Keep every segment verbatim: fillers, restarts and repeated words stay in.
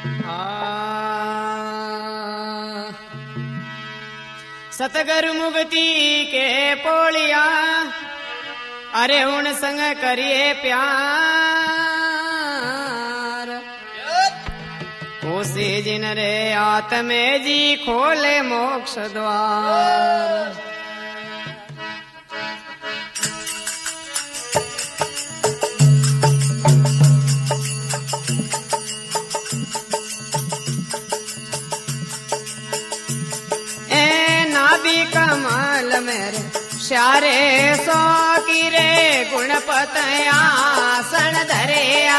सतगुरु मुक्ति के पोलिया अरे उन संग करिए प्यार कोसे जिन रे आत्मे जी खोले मोक्ष द्वार। कमल मेरे श्यारे सो की रे गुणपत आसन धरिया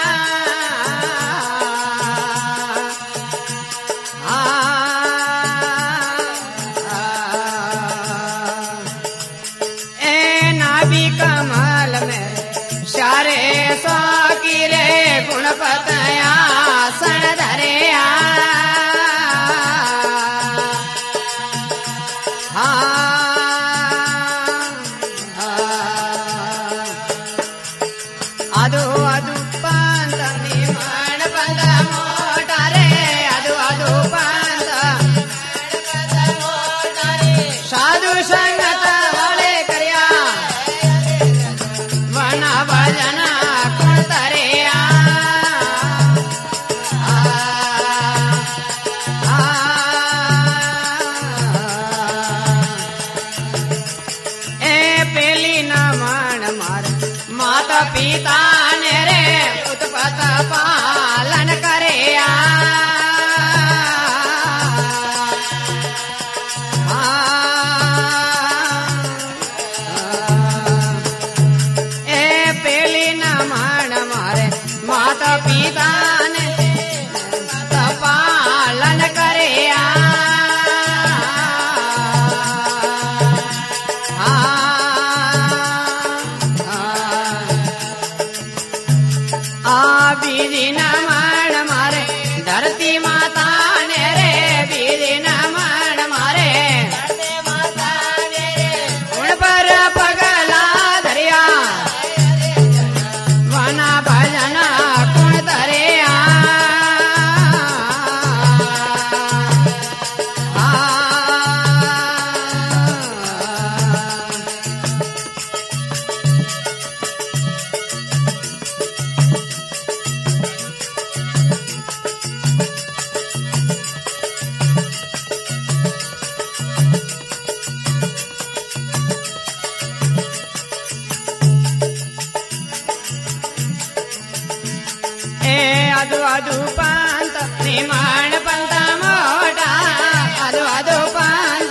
ए नाभि कमल मेरे श्यारे सो की रे गुणपत आसन धरिया पिता ने रे उत्पत पालन करे ए पेली न मान मारे माता पिता ने पालन करे बीजी न मान मारे धरती माता ने रे बीजी न मान मारे उन पर पगला धरिया वना भजना कुण धरिया अदु अदु पंत निमाण पंत मोटा अदु अदु पंत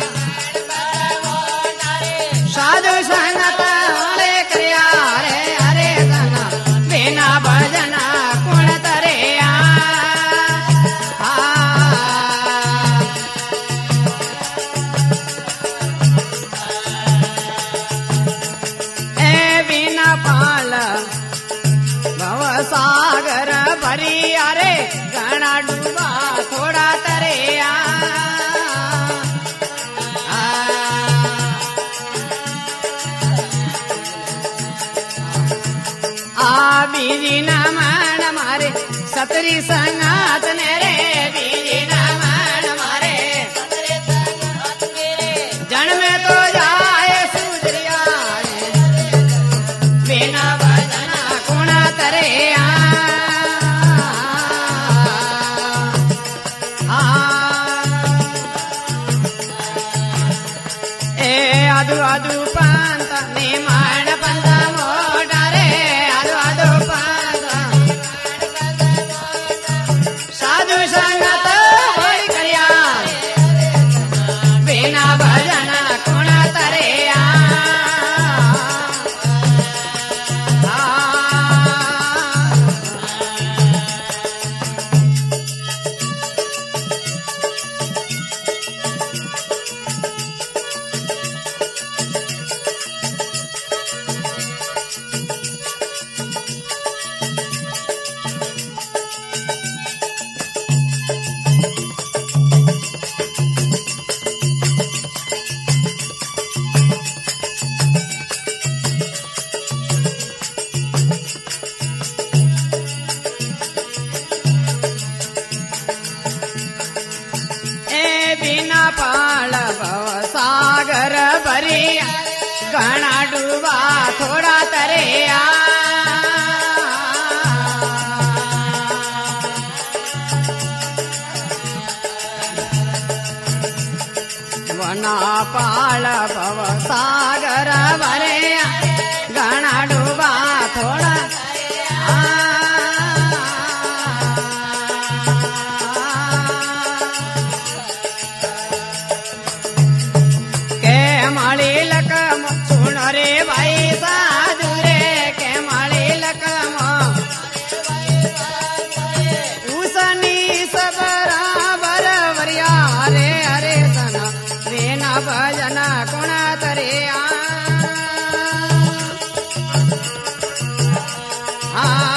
साधु संगत वाले क्रिया रे हरे संग बिना भजना कुण तरिया ए बिना पाल सागर भरी अरे घना डूबा थोड़ा तरिया आ बीजी न मान मारे सतरी संगात ने रे बीजी न मान मारे जन में तो जाए सुधरिया बिना भजना कुणा तरिया अदु अदु पंत निमाण पंत मोटा रे अदु अदु पंत साधु संगत भजन कुण तरे आ